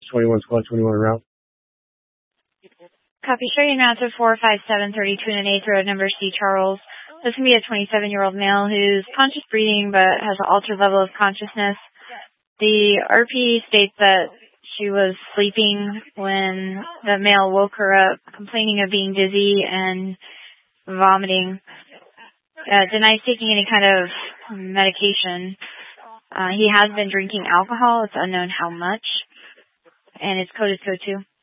21 squad 21 route. Copy. Show you now to 45732 and 8th road, number C, Charles. This can be a 27-year-old male who's conscious breathing but has an altered level of consciousness. The RP states that she was sleeping when the male woke her up, complaining of being dizzy and vomiting. Denies taking any kind of medication. He has been drinking alcohol. It's unknown how much. And his code is code 2.